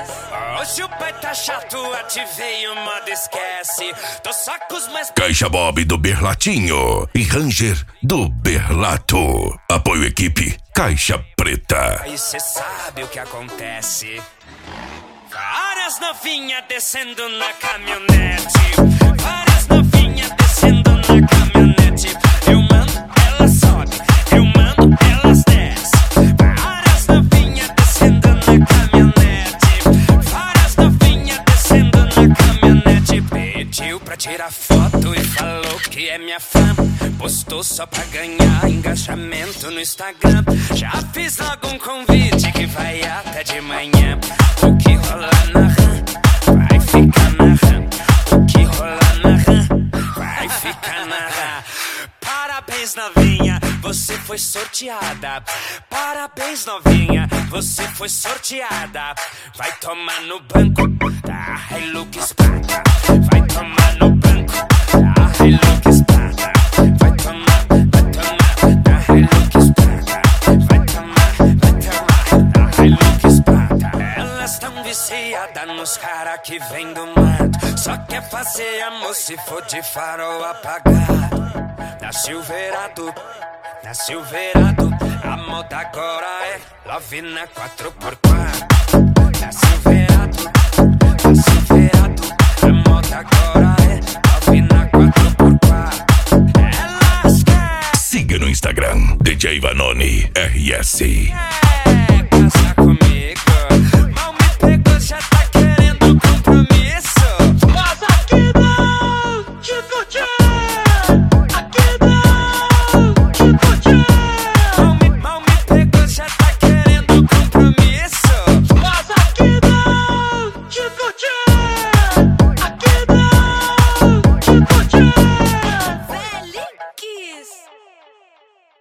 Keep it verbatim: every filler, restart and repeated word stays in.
Hoje o pai tá chato, ativei o modo esquece. Tô só com os mais... Caixa Bob do Berlatinho e Ranger do Berlato. Apoio equipe Caixa Preta. Aí cê sabe o que acontece. Várias novinhas descendo na caminhonete. Várias novinhas descendo na caminhonete. Eu mando, ela sobe. Eu mando, elas descem. Várias novinhas descendo na caminhonete. Várias novinhas descendo na caminhonete. Pediu pra tirar foto e falou que é minha fã. Postou só pra ganhar engajamento no Instagram. Já fiz logo um convite que vai até de manhã. O que rola na rã vai ficar na rã. O que rola na rã vai ficar na rã. Parabéns, novinha, você foi sorteada. Parabéns, novinha, você foi sorteada. Vai tomar no banco da Hilux Prata. Vai tomar no banco da Hilux Prata. Vai tomar, vai tomar da Hilux Prata. Vai tomar, vai tomar da Hilux Prata. Elas tão viciadas nos cara que vem do mato. Só quer fazer amor se for de farol apagado. Na Silverado, na Silverado, a moda agora é Love na quatro por quatro. Na Silverado, na Silverado, a moda agora é Love na quatro por quatro. Elas querem. Siga no Instagram D J Vanoni R S.